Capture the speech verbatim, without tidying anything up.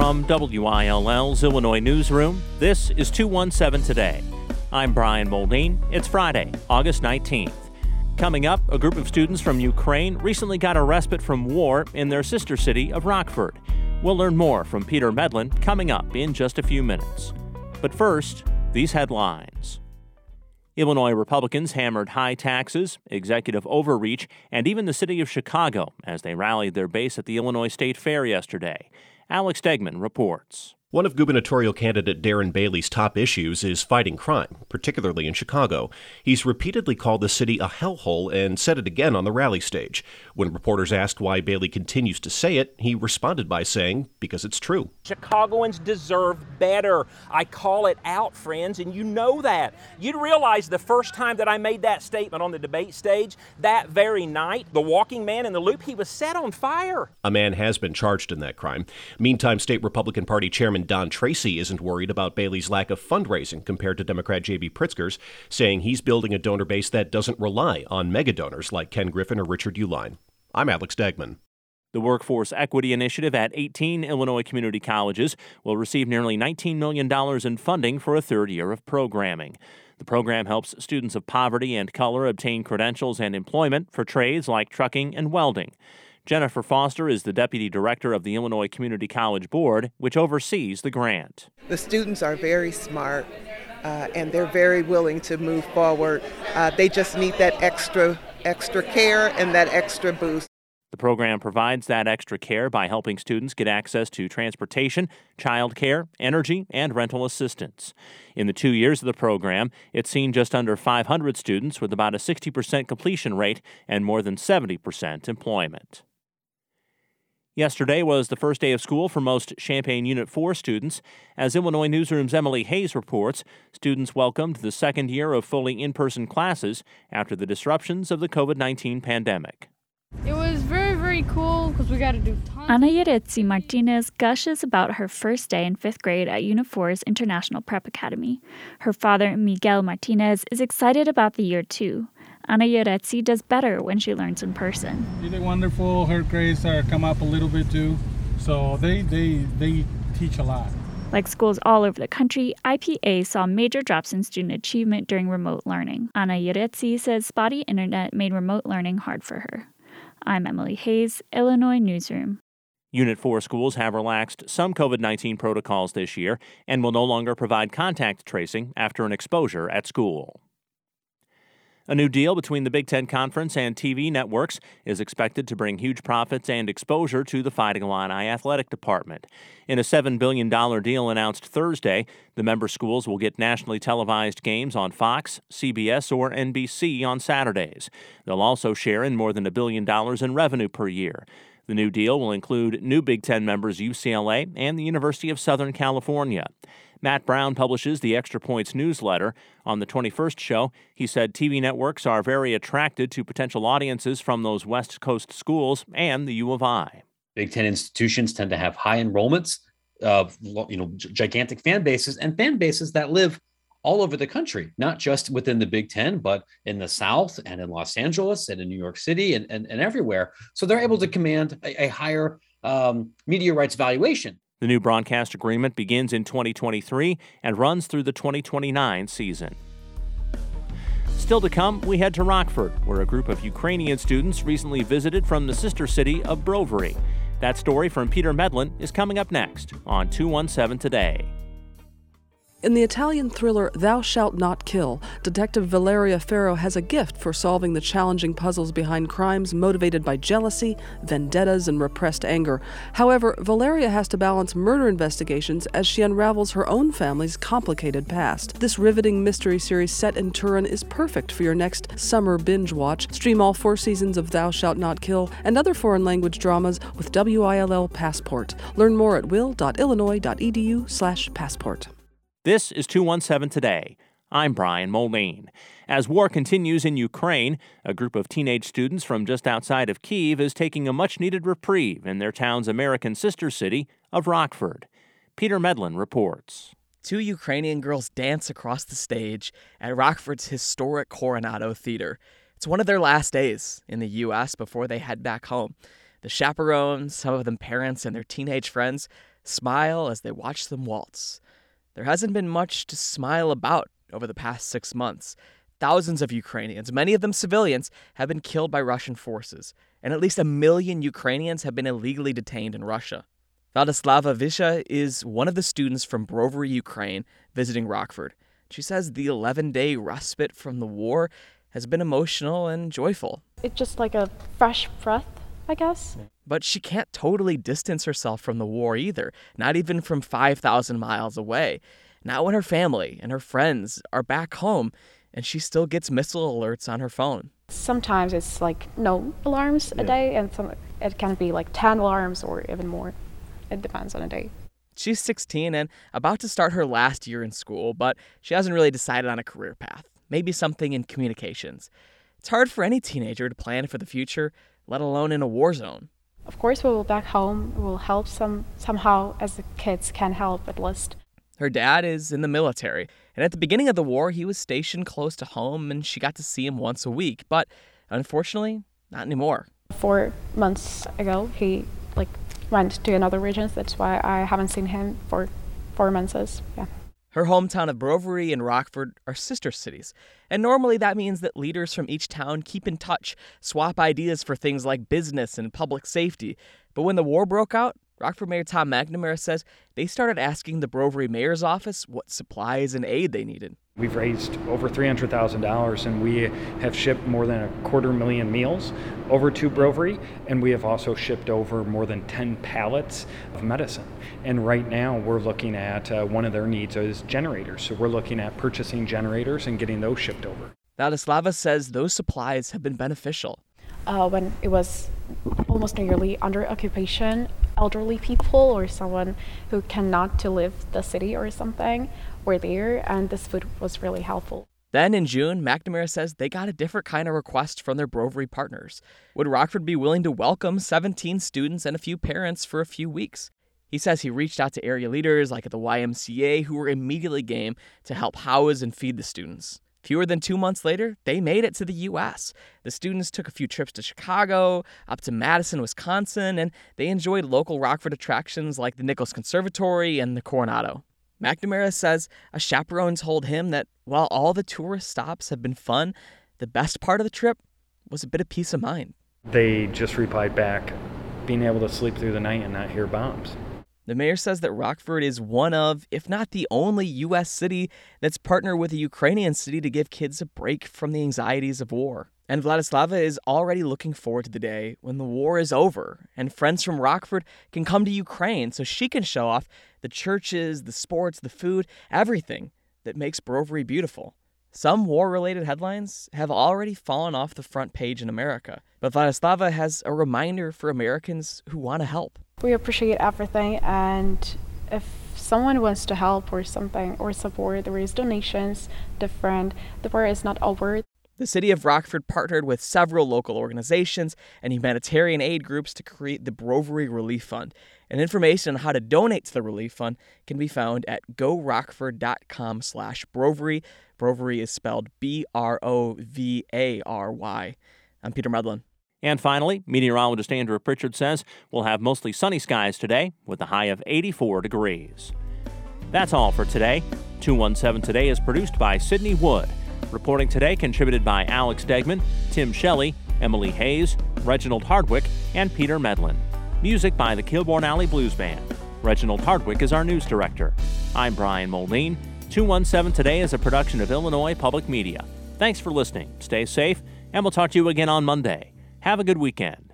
From W I L L's Illinois Newsroom, this is two one seven Today. I'm Brian Moldine. It's Friday, August nineteenth. Coming up, a group of students from Ukraine recently got a respite from war in their sister city of Rockford. We'll learn more from Peter Medlin coming up in just a few minutes. But first, these headlines. Illinois Republicans hammered high taxes, executive overreach, and even the city of Chicago as they rallied their base at the Illinois State Fair yesterday. Alex Stegman reports. One of gubernatorial candidate Darren Bailey's top issues is fighting crime, particularly in Chicago. He's repeatedly called the city a hellhole and said it again on the rally stage. When reporters asked why Bailey continues to say it, he responded by saying, because it's true. Chicagoans deserve better. I call it out, friends, and you know that. You'd realize the first time that I made that statement on the debate stage, that very night, the walking man in the loop, he was set on fire. A man has been charged in that crime. Meantime, State Republican Party Chairman Don Tracy isn't worried about Bailey's lack of fundraising compared to Democrat J B Pritzker's, saying he's building a donor base that doesn't rely on mega donors like Ken Griffin or Richard Uihlein. I'm Alex Stegman. The Workforce Equity Initiative at eighteen Illinois community colleges will receive nearly nineteen million dollars in funding for a third year of programming. The program helps students of poverty and color obtain credentials and employment for trades like trucking and welding. Jennifer Foster is the deputy director of the Illinois Community College Board, which oversees the grant. The students are very smart, uh, and they're very willing to move forward. Uh, they just need that extra, extra care and that extra boost. The program provides that extra care by helping students get access to transportation, child care, energy, and rental assistance. In the two years of the program, it's seen just under five hundred students with about a sixty percent completion rate and more than seventy percent employment. Yesterday was the first day of school for most Champaign Unit four students. As Illinois Newsroom's Emily Hayes reports, students welcomed the second year of fully in-person classes after the disruptions of the covid nineteen pandemic. It was very, very cool because we got to do tons. Ana Yeretsi Martinez gushes about her first day in fifth grade at Unit four's International Prep Academy. Her father, Miguel Martinez, is excited about the year too. Ana Yeretsi does better when she learns in person. She did wonderful. Her grades are come up a little bit too, so they they they teach a lot. Like schools all over the country, I P A saw major drops in student achievement during remote learning. Ana Yeretsi says spotty internet made remote learning hard for her. I'm Emily Hayes, Illinois Newsroom. Unit four schools have relaxed some covid nineteen protocols this year and will no longer provide contact tracing after an exposure at school. A new deal between the Big Ten Conference and T V networks is expected to bring huge profits and exposure to the Fighting Illini athletic department. In a seven billion dollars deal announced Thursday, the member schools will get nationally televised games on Fox, C B S, or N B C on Saturdays. They'll also share in more than a billion dollars in revenue per year. The new deal will include new Big Ten members U C L A and the University of Southern California. Matt Brown publishes the Extra Points newsletter. On the twenty-first show, he said T V networks are very attracted to potential audiences from those West Coast schools and the U of I. Big Ten institutions tend to have high enrollments, of you know, gigantic fan bases, and fan bases that live all over the country, not just within the Big Ten, but in the South and in Los Angeles and in New York City and, and, and everywhere. So they're able to command a, a higher um, media rights valuation. The new broadcast agreement begins in twenty twenty-three and runs through the twenty twenty-nine season. Still to come, we head to Rockford, where a group of Ukrainian students recently visited from the sister city of Brovary. That story from Peter Medlin is coming up next on two one seven Today. In the Italian thriller Thou Shalt Not Kill, Detective Valeria Ferro has a gift for solving the challenging puzzles behind crimes motivated by jealousy, vendettas, and repressed anger. However, Valeria has to balance murder investigations as she unravels her own family's complicated past. This riveting mystery series set in Turin is perfect for your next summer binge watch. Stream all four seasons of Thou Shalt Not Kill and other foreign language dramas with W I L L Passport. Learn more at will.illinois.edu slash passport. This is two one seven Today. I'm Brian Moline. As war continues in Ukraine, a group of teenage students from just outside of Kyiv is taking a much-needed reprieve in their town's American sister city of Rockford. Peter Medlin reports. Two Ukrainian girls dance across the stage at Rockford's historic Coronado Theater. It's one of their last days in the U S before they head back home. The chaperones, some of them parents and their teenage friends, smile as they watch them waltz. There hasn't been much to smile about over the past six months. Thousands of Ukrainians, many of them civilians, have been killed by Russian forces, and at least a million Ukrainians have been illegally detained in Russia. Vladislava Visha is one of the students from Brovary, Ukraine, visiting Rockford. She says the eleven-day respite from the war has been emotional and joyful. It's just like a fresh breath, I guess. But she can't totally distance herself from the war either, not even from five thousand miles away. Not when her family and her friends are back home, and she still gets missile alerts on her phone. Sometimes it's like no alarms a Yeah. day, and some, it can be like ten alarms or even more. It depends on a day. She's sixteen and about to start her last year in school, but she hasn't really decided on a career path. Maybe something in communications. It's hard for any teenager to plan for the future, let alone in a war zone. Of course, we will back home. We will help some somehow, as the kids can help at least. Her dad is in the military, and at the beginning of the war, he was stationed close to home, and she got to see him once a week. But unfortunately, not anymore. Four months ago, he like went to another region. That's why I haven't seen him for four months. Yeah. Her hometown of Brovary and Rockford are sister cities, and normally that means that leaders from each town keep in touch, swap ideas for things like business and public safety. But when the war broke out, Rockford Mayor Tom McNamara says they started asking the Brovary Mayor's office what supplies and aid they needed. We've raised over three hundred thousand dollars, and we have shipped more than a quarter million meals over to Brovary, and we have also shipped over more than ten pallets of medicine. And right now we're looking at uh, one of their needs is generators, so we're looking at purchasing generators and getting those shipped over. Vladislava says those supplies have been beneficial. Uh, when it was almost nearly under occupation, elderly people or someone who cannot to leave the city or something were there, and this food was really helpful. Then in June, McNamara says they got a different kind of request from their Brovary partners. Would Rockford be willing to welcome seventeen students and a few parents for a few weeks? He says he reached out to area leaders like at the Y M C A who were immediately game to help house and feed the students. Fewer than two months later, they made it to the U S. The students took a few trips to Chicago, up to Madison, Wisconsin, and they enjoyed local Rockford attractions like the Nichols Conservatory and the Coronado. McNamara says a chaperone told him that while all the tourist stops have been fun, the best part of the trip was a bit of peace of mind. They just replied back, being able to sleep through the night and not hear bombs. The mayor says that Rockford is one of, if not the only U S city that's partnered with a Ukrainian city to give kids a break from the anxieties of war. And Vladislava is already looking forward to the day when the war is over and friends from Rockford can come to Ukraine so she can show off the churches, the sports, the food, everything that makes Brovary beautiful. Some war-related headlines have already fallen off the front page in America, but Vladislava has a reminder for Americans who want to help. We appreciate everything, and if someone wants to help or something or support, there is donations, different. The war is not over. The city of Rockford partnered with several local organizations and humanitarian aid groups to create the Brovary Relief Fund. And information on how to donate to the Relief Fund can be found at gorockford.com slash Brovary. Brovary is spelled B R O V A R Y. I'm Peter Medlin. And finally, meteorologist Andrew Pritchard says we'll have mostly sunny skies today with a high of eighty-four degrees. That's all for today. two one seven Today is produced by Sydney Wood. Reporting today contributed by Alex Degman, Tim Shelley, Emily Hayes, Reginald Hardwick, and Peter Medlin. Music by the Kilbourne Alley Blues Band. Reginald Hardwick is our news director. I'm Brian Moldine. two one seven Today is a production of Illinois Public Media. Thanks for listening. Stay safe, and we'll talk to you again on Monday. Have a good weekend.